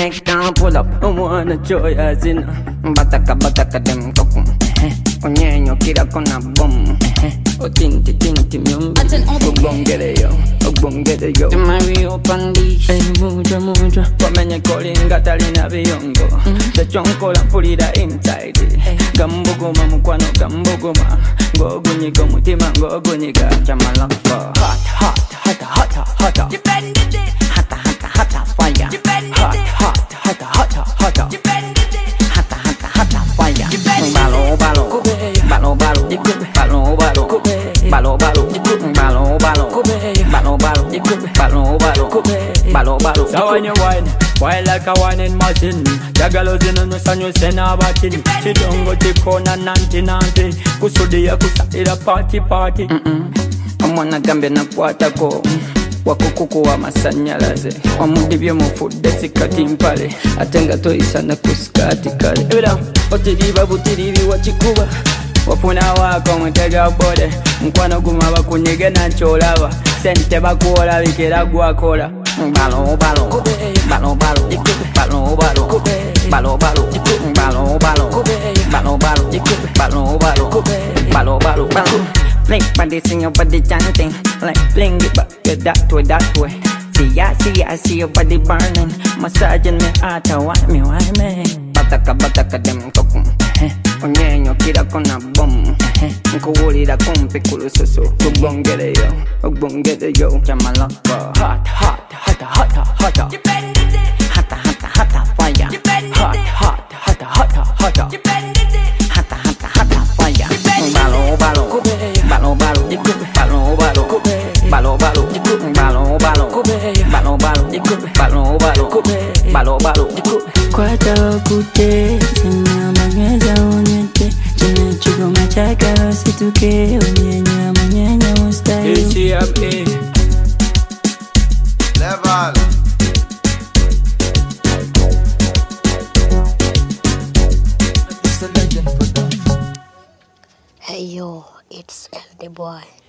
next time pull up, I wanna joy as in bataka dem kokum. Onyenyo kira kona bom. O tinti myumbi. Ogbongere yo. Mario Pandis. Muja. Wamenye kolinga talina biyongo. Chachonkola pulira inside. Gambogoma mukwano gambogoma. Ngogunyiga mutima ngogunyiga. Chamalaka. Hot. You bend it. Hot fire. You bend it. Hot. You bend it. Hot fire. Balo. So when you wine like a whining machine. Jagalos in the sun you send a batin. She don't go to corner nanti. Kusudia kusatira party. Omwana gambe na kwatako wakukuku wa masanyalaze omudibye mufudde sikati mpale atenga toyisa na kuskati kale ebira otiriba butiribi wakikuba wafuna wako mutega bode mkwano guma bakunyege na ncholaba sente bakuola bikera gwakola balo Blink body sing your body chanting like fling it back that way. See your body burning, massaging me heart, why me? Bataka dem kokum. Onyenyo kira kona bom. Nkuwulira kumpi kulususu. Ogbongere yo. Chamalaka. Hot. You bend it. Hot fire. You bend it. Hot. You bend it. Hot fire. Balo. Kwata okute, sinyamanyeza onyete. Chine chugoma chaka situke, onyenya ustayi. ACMA Level. Hey yo, it's LD Boy.